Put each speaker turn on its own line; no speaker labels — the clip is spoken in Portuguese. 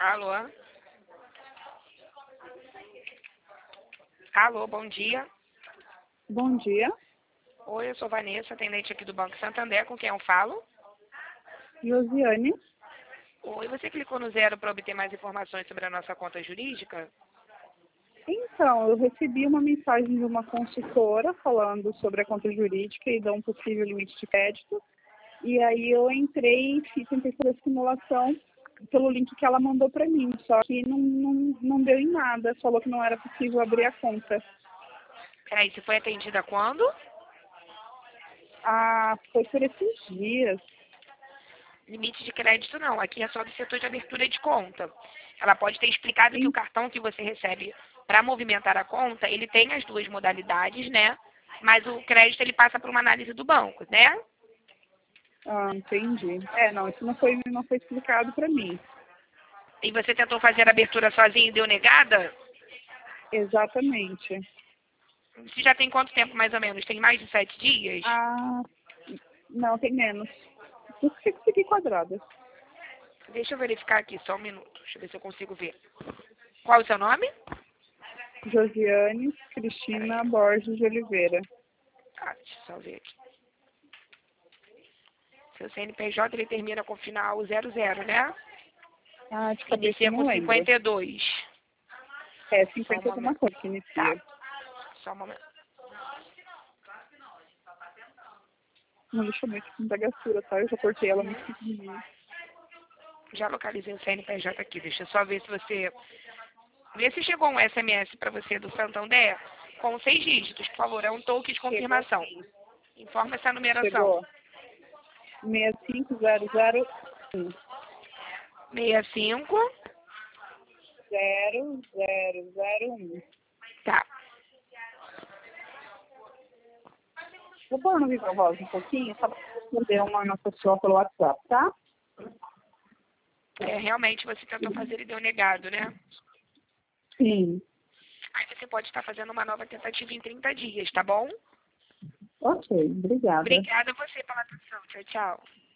Alô? Alô, bom dia.
Bom dia,
Oi, eu sou Vanessa, atendente aqui do Banco Santander, com quem eu falo?
Josiane.
Oi, você clicou no 0 para obter mais informações sobre a nossa conta jurídica?
Então, eu recebi uma mensagem de uma consultora falando sobre a conta jurídica e de um possível limite de crédito. E aí eu entrei e tentei fazer a simulação pelo link que ela mandou para mim, só que não deu em nada, falou que não era possível abrir a conta.
Peraí, você foi atendida quando?
Ah, foi por esses dias.
Limite de crédito não, aqui é só do setor de abertura de conta. Ela pode ter explicado que o
Em-
cartão que você recebe para movimentar a conta, ele tem as duas modalidades, né? Mas o crédito ele passa por uma análise do banco, né?
Ah, entendi. Não, isso não foi explicado para mim.
E você tentou fazer a abertura sozinho e deu negada?
Exatamente.
Você já tem quanto tempo mais ou menos? Tem mais de 7 dias?
Ah, não, tem menos. Por que eu fiquei quadrada?
Deixa eu verificar aqui, só um minuto. Deixa eu ver se eu consigo ver. Qual o seu nome?
Josiane
Peraí.
Cristina Borges de Oliveira.
Deixa eu só ver aqui. Seu CNPJ ele termina com final 00, né?
Ah, de cabeça eu
Inicia
não
com
lembro.
52.
É
Só um
50 alguma
momento.
coisa que
Tá,
inicia.
só um momento.
Não deixa muito muita gastura, tá? Eu já cortei ela muito pequenininha.
Já localizei o CNPJ aqui. Deixa eu só ver se você... Vê se chegou um SMS para você do Santander com 6 dígitos, por favor. É um token de
Chegou
confirmação.
sim.
Informa essa numeração.
Chegou. 65001.
65.
0001.
Tá.
Vou pôr no viva voz um pouquinho, só para responder uma pessoa pelo WhatsApp, tá?
Realmente você tentou fazer e deu negado, né?
Sim.
Aí você pode estar fazendo uma nova tentativa em 30 dias, tá bom?
Ok, obrigada.
Obrigada a você pela atenção. Tchau, tchau.